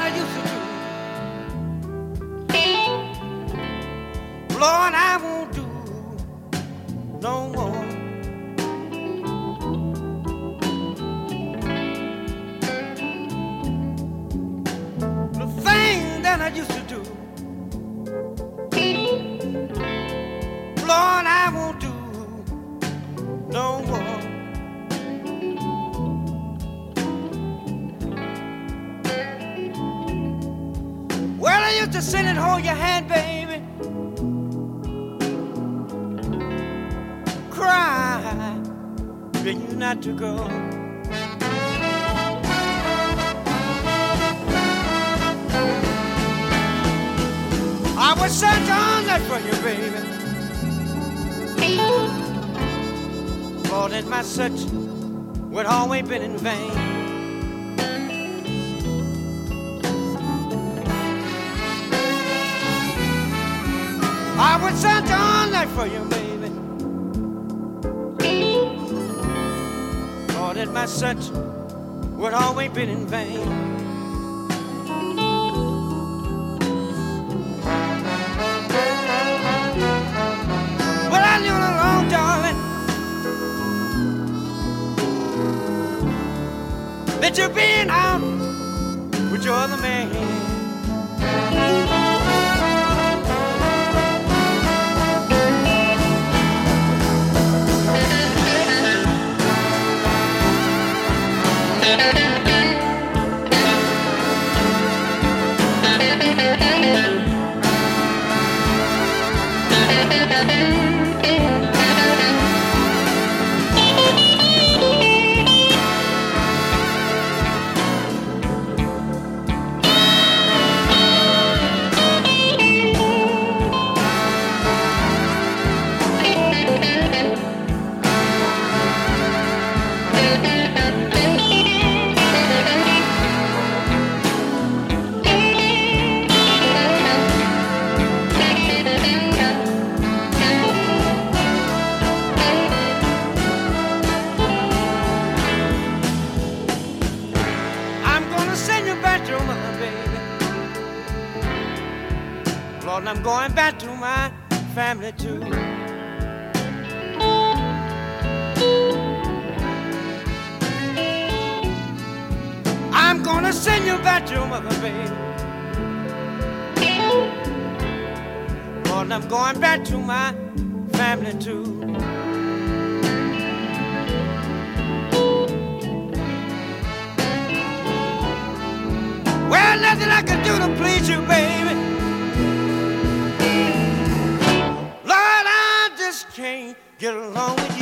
I used to do. Lord, I won't do no more. The thing that I used to do, Lord, I won't do no more. Well, I used to sit and hold your hand, baby, cry, beg you not to go. I would search all night for you, baby. Lord, and my search would always been in vain. I would search all night for you, baby. Lord, and my search would always been in vain. Well, I knew all along, darling, that you're being out with your other man. Lord, I'm going back to my family too. I'm gonna send you back to your mother, baby. Lord, I'm going back to my family too. Well, nothing I can do to please you, baby. Lord, I just can't get along with you.